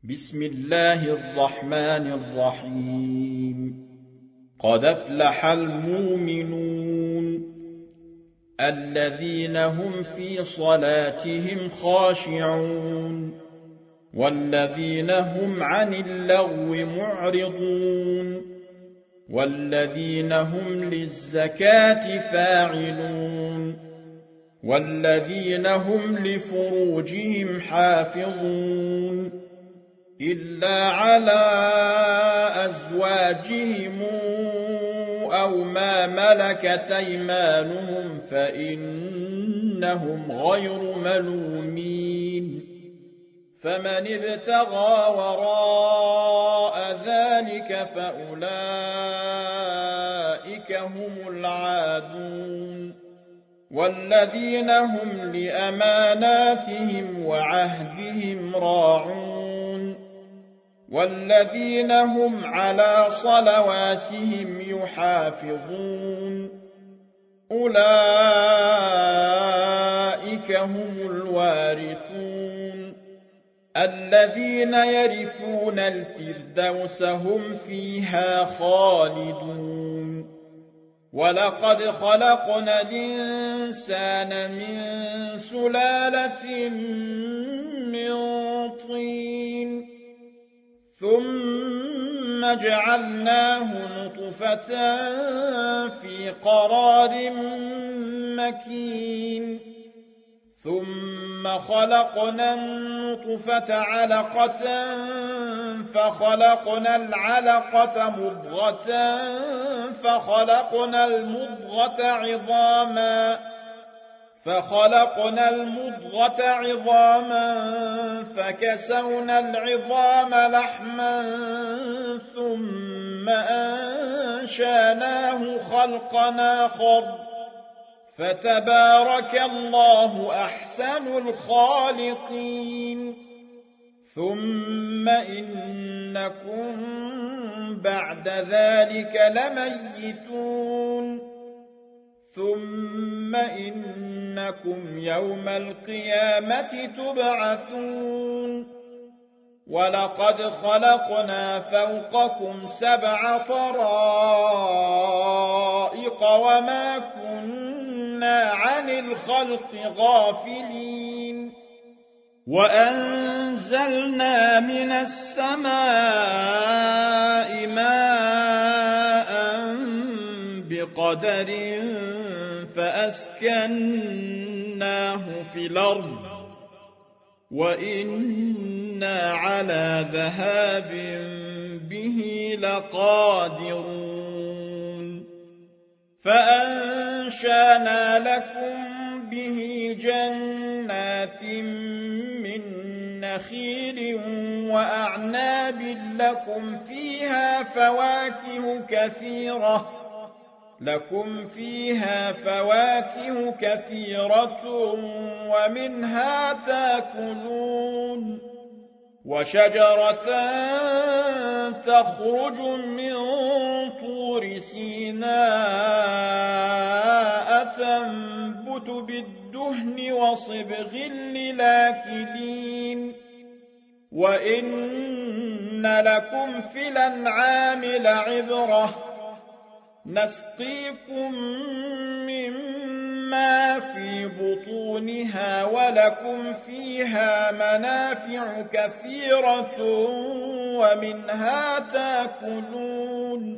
بسم الله الرحمن الرحيم. قد أفلح المؤمنون الذين هم في صلاتهم خاشعون والذين هم عن اللغو معرضون والذين هم للزكاة فاعلون والذين هم لفروجهم حافظون إلا على أزواجهم أو ما ملكت أيمانهم فإنهم غير ملومين. فمن ابتغى وراء ذلك فأولئك هم العادون والذين هم لأماناتهم وعهدهم راعون والذين هم على صلواتهم يحافظون أولئك هم الوارثون الذين يرثون الفردوس هم فيها خالدون. ولقد خلقنا الإنسان من سلالة من طين ثم جعلناه نطفة في قرار مكين ثم خلقنا النطفة علقة فخلقنا العلقة مضغة فخلقنا المضغة عظاما فكسونا العظام لحما ثم أنشأناه خلقا آخر فتبارك الله أحسن الخالقين. ثم إنكم بعد ذلك لميتون ثم إنكم يوم القيامة تبعثون. ولقد خلقنا فوقكم 7 طرائق وما كنا عن الخلق غافلين وأنزلنا من السماء ماء بقدر فأسكناه في الأرض وإنا على ذهاب به لقادرون. فأنشأنا لكم به جنات من نخيل وأعناب لكم فيها فواكه كثيرة ومنها تأكلون وشجرة تخرج من طور سيناء تنبت بالدهن وصبغ للآكلين وإن لكم في الأنعام لعبرة نسقيكم مما في بطونها ولكم فيها منافع كثيرة ومنها تأكلون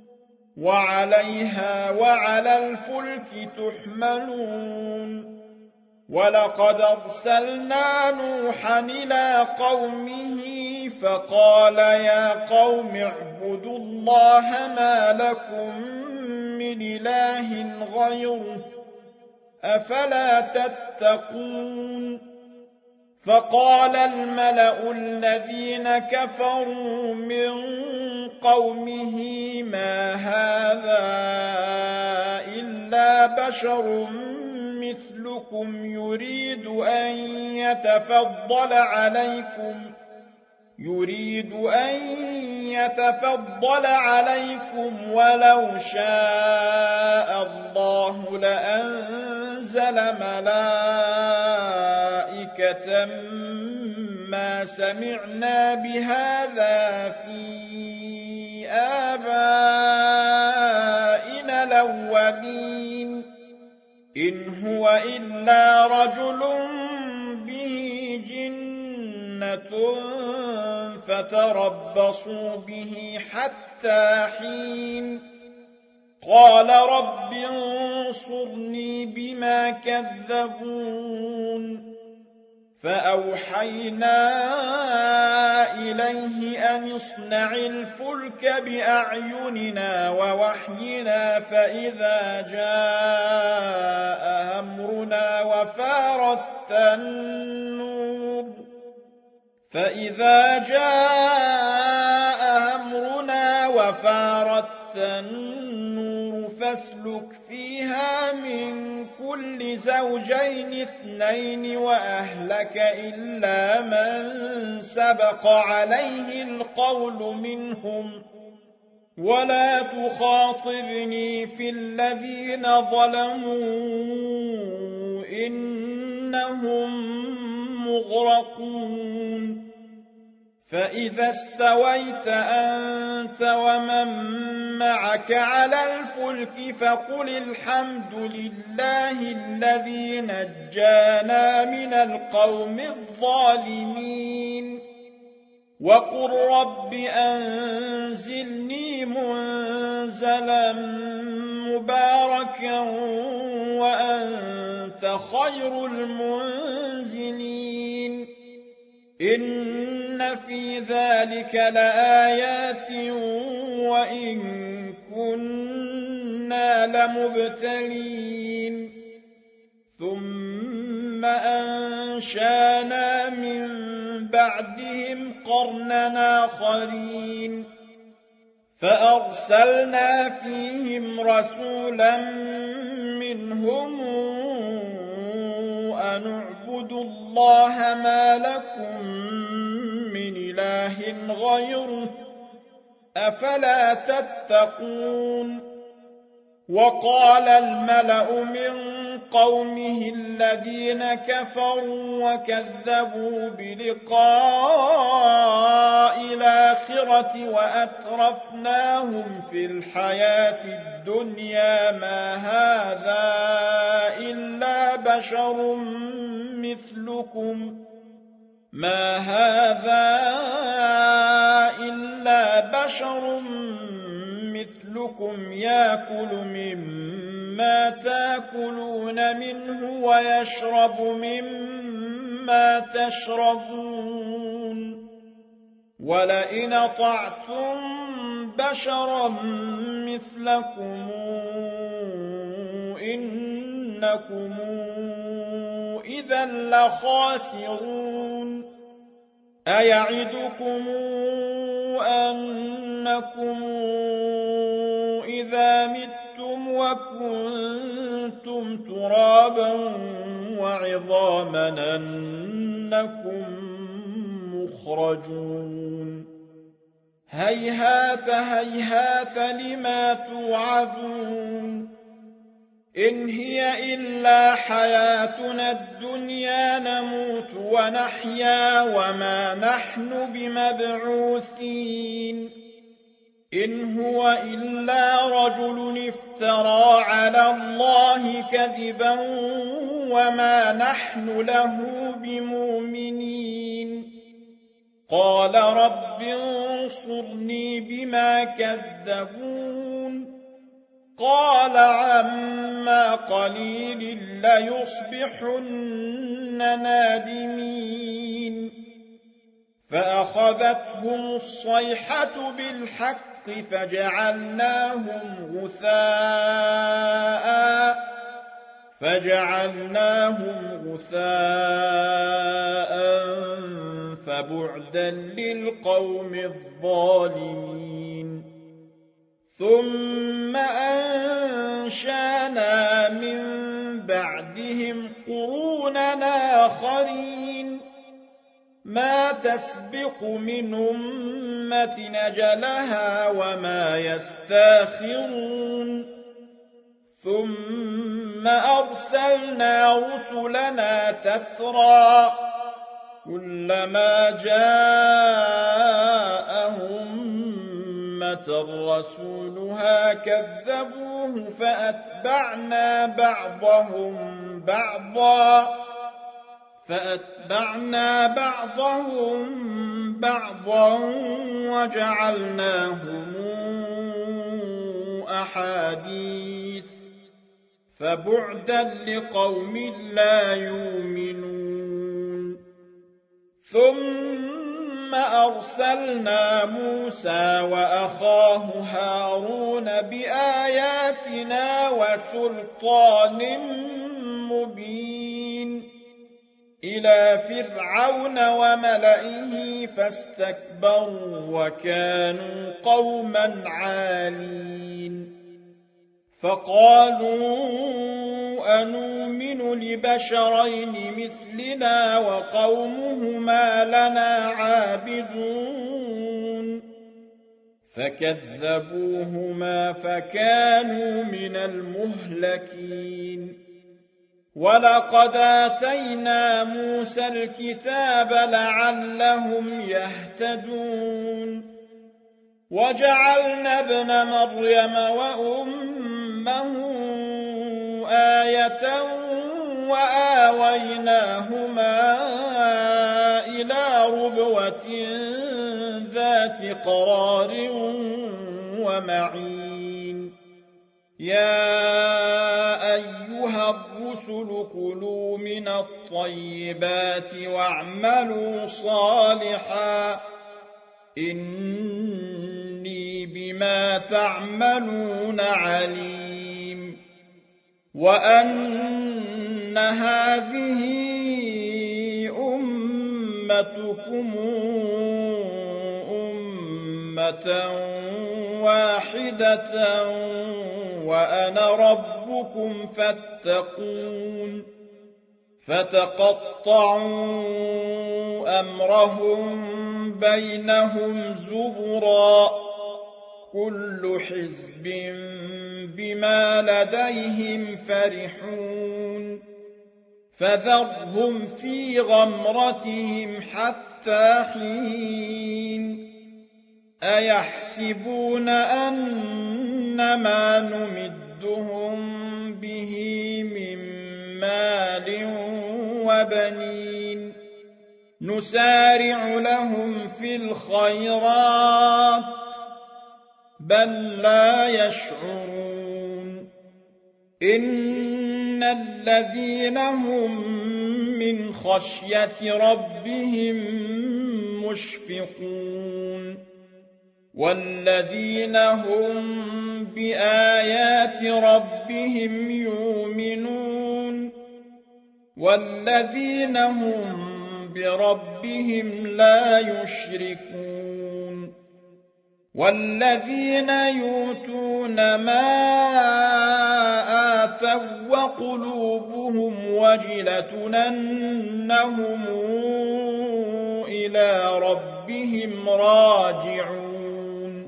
وعليها وعلى الفلك تحملون. ولقد أرسلنا نوحا إلى قومه فقال يا قوم اعبدوا الله ما لكم من إله غيره أفلا تتقون. فقال الملأ الذين كفروا من قومه ما هذا إلا بشر مثلكم يريد أن يتفضل عليكم ولو شاء الله لأنزل ملائكة ما سمعنا بهذا في آبائنا الأولين إن هو إلا رجل به جنة فتربصوا به حتى حين قال رب انصرني بما كذبون فأوحينا إليه أن اصنع الفلك بأعيننا ووحينا فإذا جاء أمرنا وفارت النور فاسلك فيها من كل زوجين اثنين وأهلك إلا من سبق عليه القول منهم ولا تخاطبني في الذين ظلموا إنهم مغرقون فإذا استويت أنت ومن معك على الفلك فقل الحمد لله الذي نجانا من القوم الظالمين وقل رب أنزلني منزلا مباركا وأنت خير المنزلين إن في ذلك لآيات وإن كنا لمبتلين ثم أنشانا من بعدهم قرننا آخرين فأرسلنا فيهم رسولا منهم أن اعبدوا الله ما لكم من إله غيره أفلا تتقون وقال الملأ من قومه الذين كفروا وكذبوا بلقاء الآخرة وأترفناهم في الحياة الدنيا ما هذا إلا بشر مثلكم يأكل مما تأكلون منه ويشرب مما تشربون ولئن أطعتم بشرا مثلكم إنكم إذا لخاسرون أيعدكم أنكم إذا متم وكنتم ترابا وعظاما أنكم مخرجون هيهات هيهات لما توعدون إن هي إلا حياتنا الدنيا نموت ونحيا وما نحن بمبعوثين إن هو إلا رجل افترى على الله كذبا وما نحن له بمؤمنين قال رب انصرني بما كذبون قال عما قليل ليصبحن نادمين فأخذتهم الصيحة بالحق فجعلناهم غثاء فبعدا للقوم الظالمين ثم أنشانا من بعدهم قروننا آخرين ما تسبق من أمة نجلها وما يستاخرون ثم أرسلنا رسلنا تترى كلما جاءهم أمة رسولها كذبوه فأتبعنا بعضهم بعضا وجعلناهم أحاديث فبعدا لقوم لا يؤمنون. ثم أرسلنا موسى وأخاه هارون بآياتنا وسلطان مبين إلى فرعون وملئه فاستكبروا وكانوا قوما عالين. فقالوا أنؤمن لبشرين مثلنا وقومهما لنا عابدون فكذبوهما فكانوا من المهلكين. ولقد آتينا موسى الكتاب لعلهم يهتدون وجعلنا ابن مريم وأمه آية وآويناهما إلى ربوة ذات قرار ومعين. يا أيها الرسل كلوا من الطيبات واعملوا صالحا إني بما تعملون عليم. وأن هذه أمتكم أمة واحدة وأنا ربكم فاتقون. فتقطعوا أمرهم بينهم زبرا كل حزب بما لديهم فرحون. فذرهم في غمرتهم حتى حين. أيحسبون أنما نمدهم به من مال وبنين نسارع لهم في الخيرات بل لا يشعرون. إن الذين هم من خشية ربهم مشفقون والذين هم بآيات ربهم يؤمنون والذين هم بربهم لا يشركون. والذين يؤتون ما آتوا وقلوبهم وجلة أنهم إلى ربهم راجعون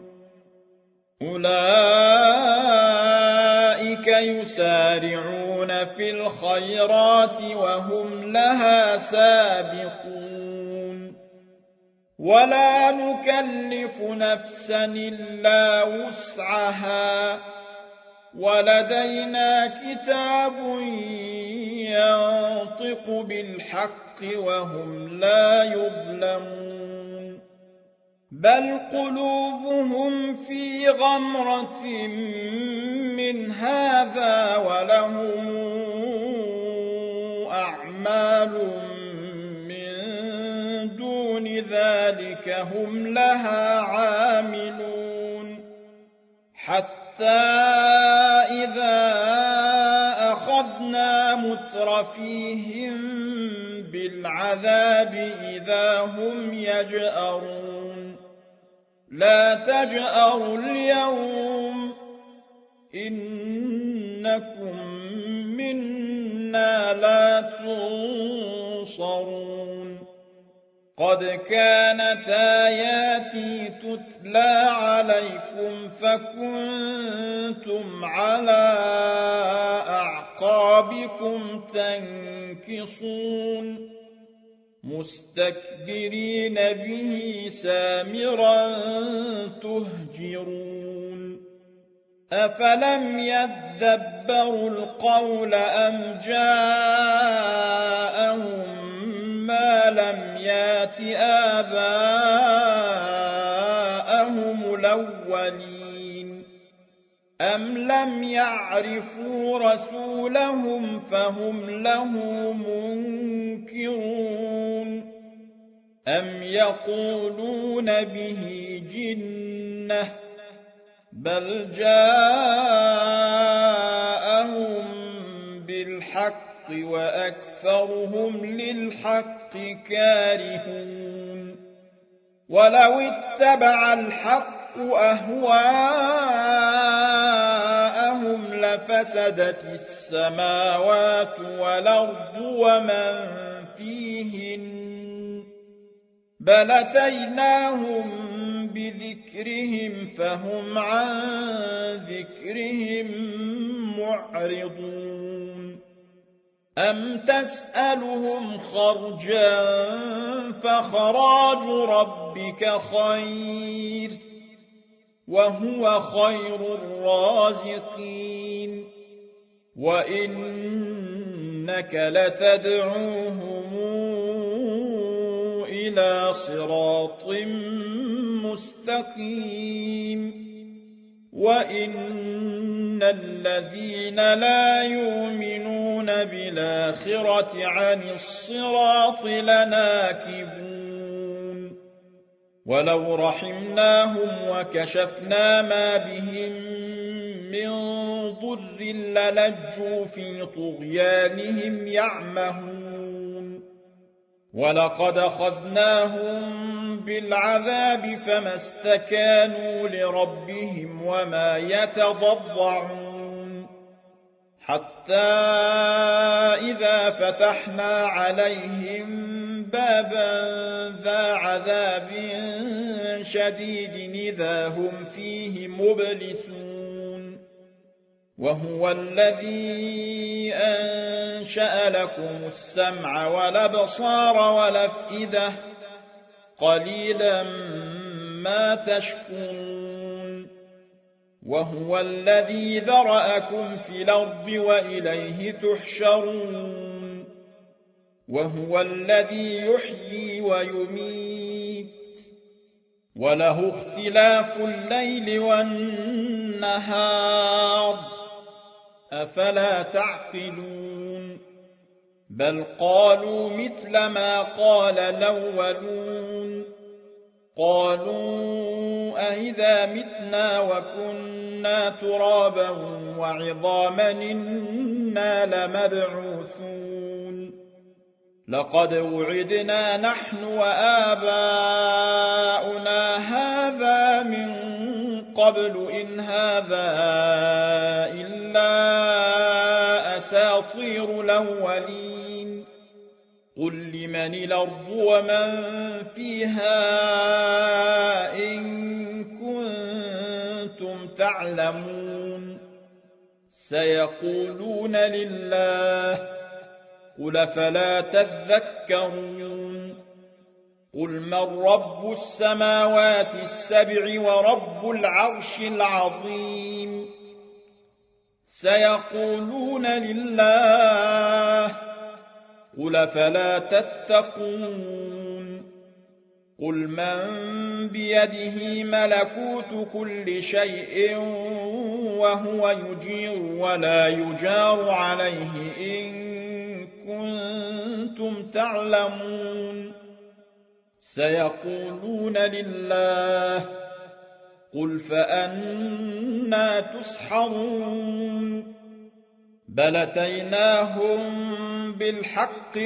أولئك يسارعون في الخيرات وهم لها سابقون. ولا نكلف نفسا إلا وسعها ولدينا كتاب ينطق بالحق وهم لا يظلمون. بل قلوبهم في غمرة من هذا ولهم أعمال من دون ذلك هم لها عاملون. حتى إذا أخذنا مترفيهم بالعذاب إذا هم يجأرون. لا تجأروا اليوم إنكم منا لا تنصرون. قد كانت آياتي تتلى عليكم فكنتم على أعقابكم تنكصون. مستكبرين به سامرا تهجرون أفلم يدبروا القول أم جاءهم ما لم يات آباءهم الأولين أم لم يعرفوا رسولهم فهم له منكرون أم يقولون به جنة بل جاءهم بالحق وأكثرهم للحق كارهون ولو اتبع الحق أهواءهم لفسدت السماوات والأرض ومن فيهن بل أتيناهم بذكرهم فهم عن ذكرهم معرضون أم تسألهم خرجا فخراج ربك خير وهو خير الرازقين وإنك لتدعوهم إلى صراط مستقيم وإن الذين لا يؤمنون بالآخرة عن الصراط لناكبون ولو رحمناهم وكشفنا ما بهم من ضر للجوا في طغيانهم يعمهون ولقد أخذناهم بالعذاب فما استكانوا لربهم وما يتضرعون حتى إذا فتحنا عليهم بابا ذا عذاب شديد إذا هم فيه مبلسون وهو الذي أنشأ لكم السمع والأبصار والأفئدة قليلا ما تشكرون وهو الذي ذرأكم في الأرض وإليه تحشرون وهو الذي يحيي ويميت وله اختلاف الليل والنهار أفلا تعقلون بل قالوا مثل ما قال الأولون قالوا أئذا متنا وكنا ترابا وعظاما إنا لمبعوثون لقد وعدنا نحن وآباؤنا هذا من قبل إن هذا إلا أساطير الأولين قل لمن الأرض ومن فيها إن كنتم تعلمون سيقولون لله قل فلا تذكرون قل من رب السماوات السبع ورب العرش العظيم سيقولون لله قل فلا تتقون قل من بيده ملكوت كل شيء وهو يجير ولا يجار عليه إن كنتم تعلمون سيقولون لله قل فأنى تسحرون بل أتيناهم بالحق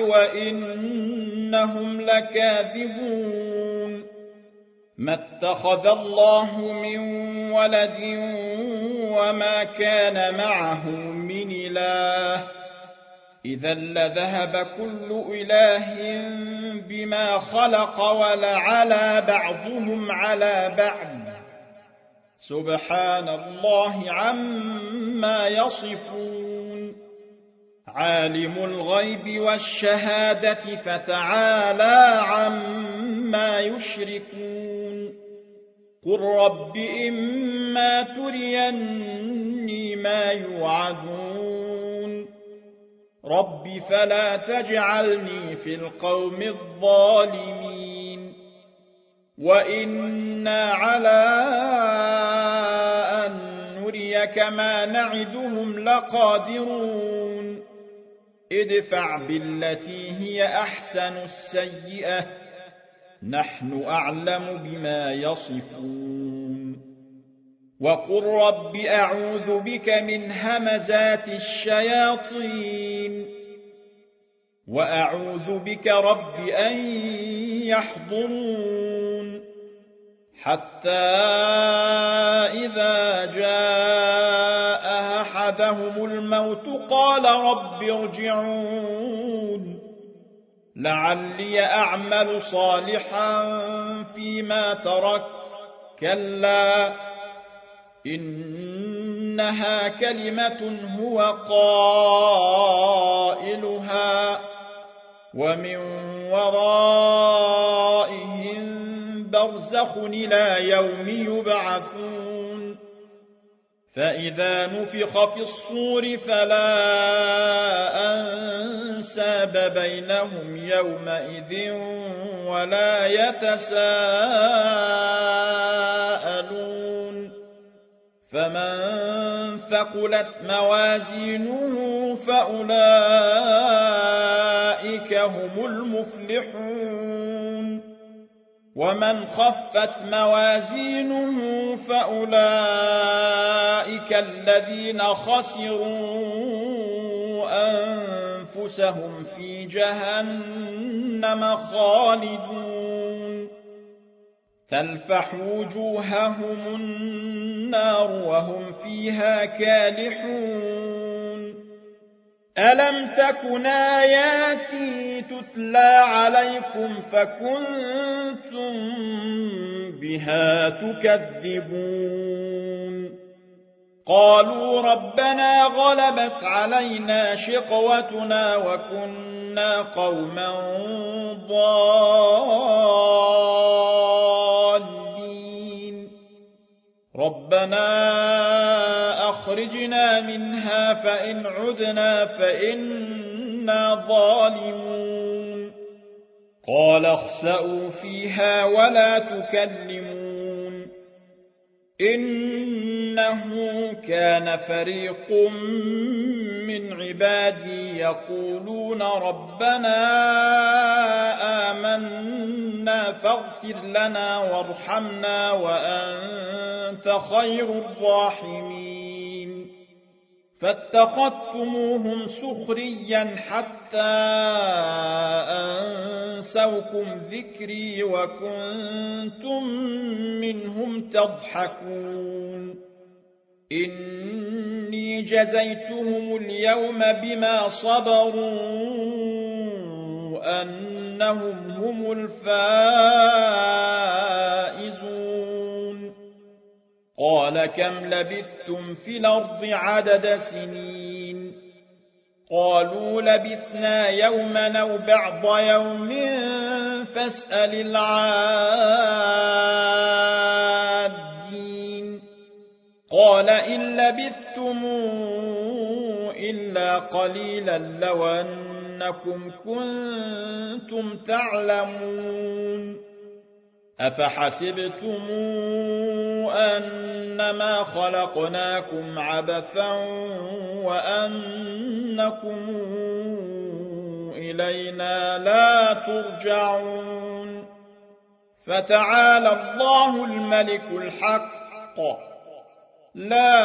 وإنهم لكاذبون ما اتخذ الله من ولد وما كان معه من إله إذا لذهب كل إله بما خلق ولعلى بعضهم على بعض سبحان الله عما يصفون عالم الغيب والشهادة فتعالى عما يشركون قل رب إما تريني ما يوعدون رب فلا تجعلني في القوم الظالمين وإنا على أن نريك ما نعدهم لقادرون ادفع بالتي هي أحسن السيئة نحن أعلم بما يصفون وقل رب أعوذ بك من همزات الشياطين وأعوذ بك رب أن يحضرون حتى إذا جاء أحدهم الموت قال رب ارجعون لعلي أعمل صالحا فيما ترك كلا إنها كلمة هو قائلها ومن ورائهم برزخ إلى يوم يبعثون فإذا نفخ في الصور فلا أنساب بينهم يومئذ ولا يتساءلون فمن ثقلت موازينه فأولئك هم المفلحون ومن خفت موازينه فأولئك الذين خسروا أنفسهم في جهنم خالدون تلفح وجوههم النار وهم فيها كالحون ألم تكن آياتي تتلى عليكم فكنتم بها تكذبون قالوا ربنا غلبت علينا شقوتنا وكنا قوما ضالين ربنا أخرجنا منها فإن عدنا فإنا ظالمون قال اخسئوا فيها ولا تكلمون إنه كان فريق من عبادي يقولون ربنا آمنا فاغفر لنا وارحمنا وأنت خير الراحمين فاتخذتموهم سخريا حتى أنسوكم ذكري وكنتم منهم تضحكون إني جزيتهم اليوم بما صبروا أنهم هم الفائزون قال كم لبثتم في الأرض عدد سنين قالوا لبثنا يوما أو بعض يوم فاسأل العادين قال إن لبثتم إلا قليلا لو أنكم كنتم تعلمون أفحسبتم أنما خلقناكم عبثا وأنكم إلينا لا ترجعون فتعالى الله الملك الحق لا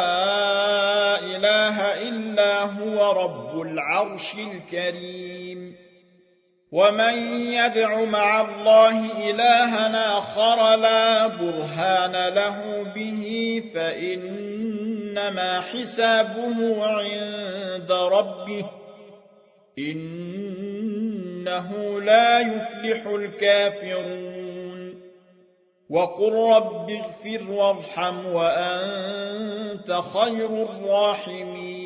إله إلا هو رب العرش الكريم ومن يدع مع الله إلها آخر لا برهان له به فإنما حسابه عند ربه إنه لا يفلح الكافرون وقل رب اغفر وارحم وأنت خير الراحمين